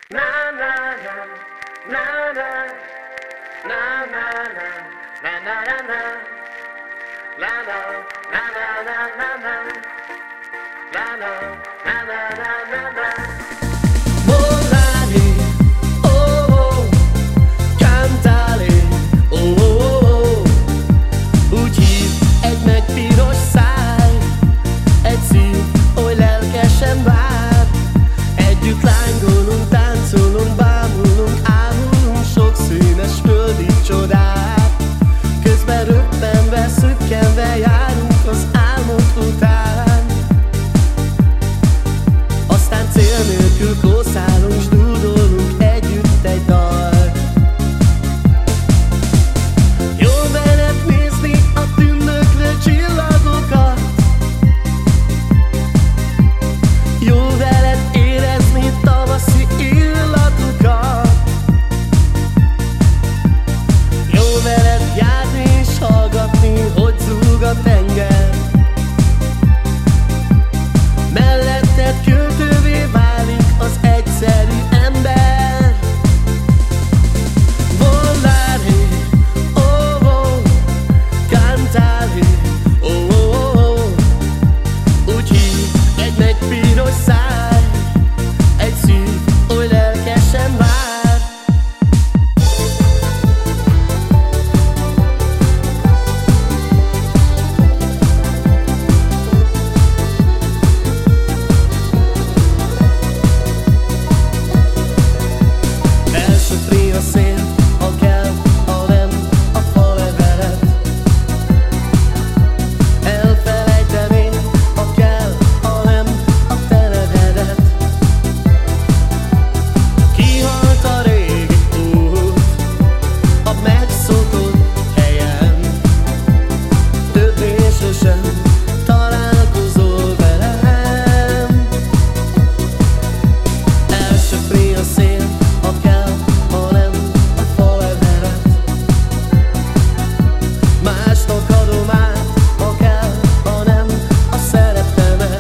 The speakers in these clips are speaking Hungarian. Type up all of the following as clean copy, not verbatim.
Volare, oh oh, cantare, oh oh oh. Úgy hív egy megpiros száj, egy szív, oly lelkesen vár. Együtt lángolunk, táncolunk, bámulunk, ámulunk sok színes földi csodát. Közben röppenve, szökkenve járunk az álmod után. Aztán cél nélkül kószálunk, s dúdolunk együtt egy dalt. Jó veled nézni a tündöklő csillagokat, jó veled érezni tavaszi illatukat, jó veled járni és hallgatni, hogy zúg a tenger. Melletted költővé válik az egyszerű ember. Volare, oh oh, cantare, oh oh oh. Úgy hív egy megpiros száj, egy szív, oly lelkesen vár. Elsöpri a szél, ha kell, ha nem, a falevelet. Elfelejteném, ha kell, ha nem, a te nevedet. Kihalt a régi út a megszokott helyen, többé sosem találkozol velem. Elsöpri a szél, ha kell, ha nem, a falevelet. Másnak adom át, ha kell, ha nem, a szeretemet.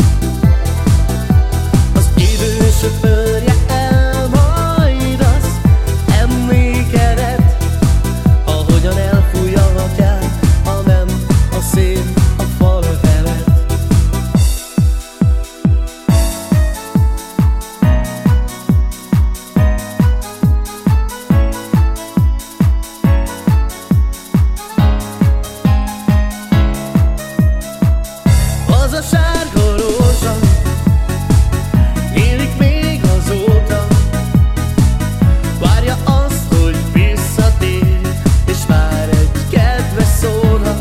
Az idő söpörje el majd az emlékedet, ahogyan elfújja, ha kell, ha nem, a szél, a falevelet. Az a sárga rózsa nyílik még azóta, várja azt, hogy visszatér, és vár egy kedves szóra.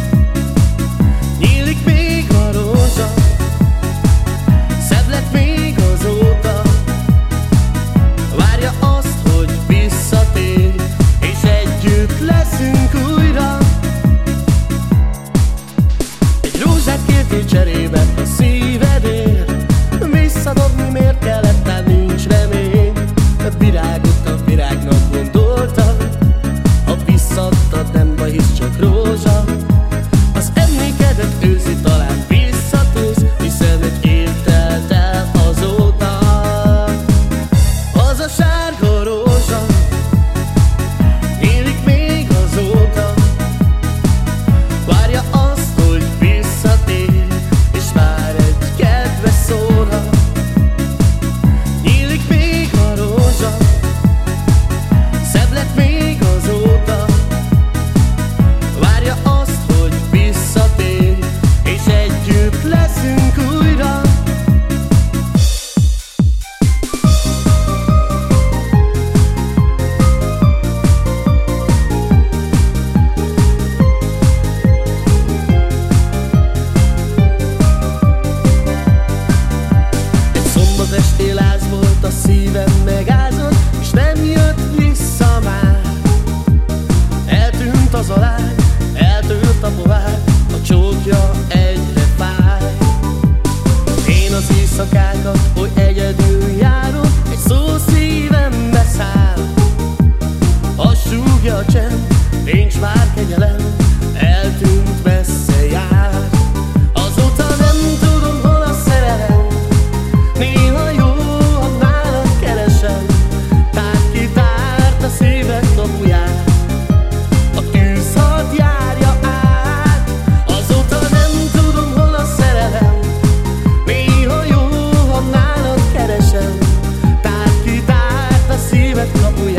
Nyílik még a rózsa, szebb lett még azóta, várja azt, hogy visszatér, és együtt leszünk újra. Egy rózsát kértél cserébe a szívedért, visszadobni miért kellett, már nincs remény. A virágot a virágnak gondoltam, ha visszaadtad, nem baj, hisz csak rózsa. Az emlékedet őrzi, talán visszatérsz, hiszen egy év telt el azóta. Az a sárga rózsa nyílik még azóta, várja azt, hogy visszatér, és vár egy kedves szóra. Nyílik még a rózsa, szebb lett még azóta, várja azt, hogy visszatér, és együtt leszünk újra. Egy szombat esti láz volt, a szívem megázott, és nem jött vissza már. Eltűnt az a lány, eltűnt a pohár, a csókja egyre fáj. Én az éjszakákat oly egyedül járom, egy szó szívembe száll. Azt súgja a csend, nincs már kegyelem, eltűnt, messze jár. Azóta nem tudom, hol a szerelem, néha jó, ha nálad keresem. élet kapuja.